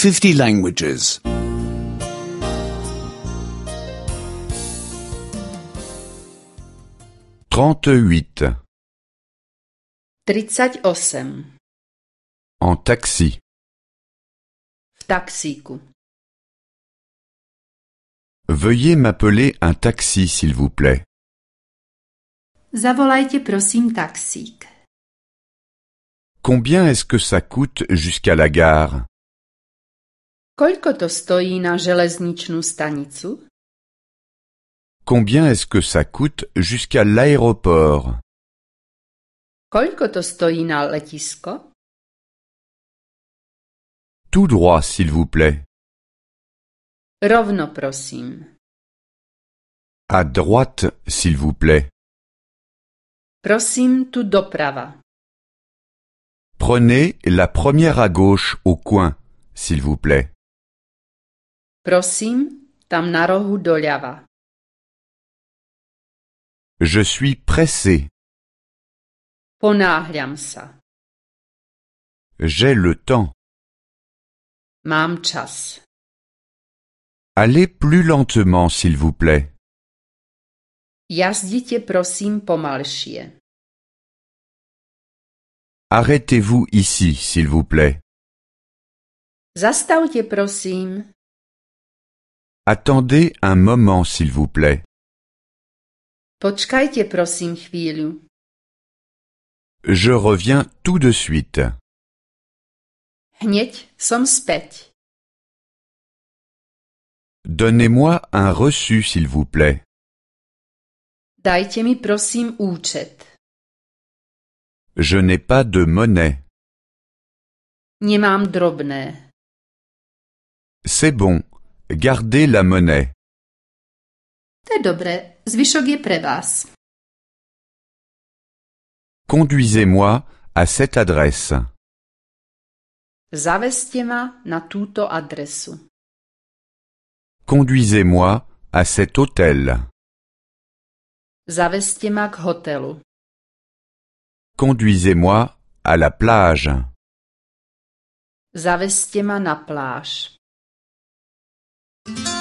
50 languages. 38. 38. En taxi. V taxíku. Veuillez m'appeler un taxi, s'il vous plaît. Zavolajte prosím taxík. Combien est-ce que ça coûte jusqu'à la gare? Koľko to stojí na železničnú stanicu? Combien est-ce que ça coûte jusqu'à l'aéroport? Koľko to stojí na letisko? Tout droit, s'il vous plaît. Rovno prosím. À droite, s'il vous plaît. Prosím tu doprava. Prenez la première à gauche au coin, s'il vous plaît. Prosím, tam na rohu doľava. Je suis pressé. Ponáhľam sa. J'ai le temps. Mám čas. Allez plus lentement, s'il vous plaît. Jazdite prosím pomalšie. Arrêtez-vous ici, s'il vous plaît. Zastavte prosím. Attendez un moment, s'il vous plaît. Počkajte prosím chvíľu. Je reviens tout de suite. Hneď som späť. Donnez-moi un reçu, s'il vous plaît. Dajte mi prosím účet. Je n'ai pas de monnaie. Nemám drobné. C'est bon, gardez la monnaie. To je dobre, zvyšok je pre vás. Conduisez-moi à cette adresse. Zavezte ma na túto adresu. Conduisez-moi à cet hôtel. Zavezte ma k hotelu. Conduisez-moi à la plage. Zavezte ma na pláž.